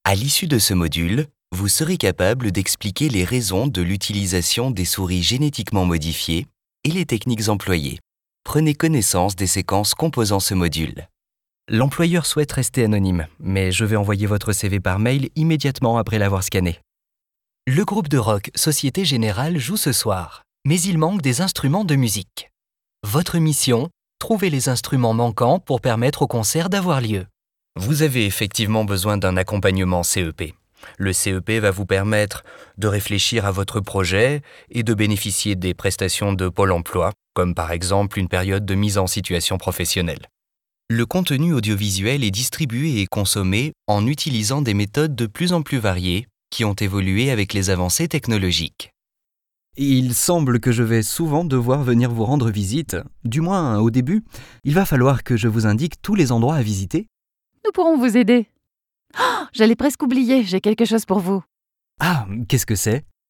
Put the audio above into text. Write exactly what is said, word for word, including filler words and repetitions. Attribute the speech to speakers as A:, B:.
A: À l'issue de ce module, vous serez capable d'expliquer les raisons de l'utilisation des souris génétiquement modifiées et les techniques employées. Prenez connaissance des séquences composant ce module.
B: L'employeur souhaite rester anonyme, mais je vais envoyer votre C V par mail immédiatement après l'avoir scanné. Le groupe de rock Société Générale joue ce soir, mais il manque des instruments de musique. Votre mission, trouver les instruments manquants pour permettre au concert d'avoir lieu. Vous avez effectivement besoin d'un accompagnement C E P. Le C E P va vous permettre de réfléchir à votre projet et de bénéficier des prestations de Pôle emploi, comme par exemple une période de mise en situation professionnelle. Le contenu audiovisuel est distribué et consommé en utilisant des méthodes de plus en plus variées qui ont évolué avec les avancées technologiques. Il semble que je vais souvent devoir venir vous rendre visite. Du moins, au début, il va falloir que je vous indique tous les endroits à visiter.
C: Nous pourrons vous aider. Oh, j'allais presque oublier, j'ai quelque chose pour vous.
B: Ah, qu'est-ce que c'est ?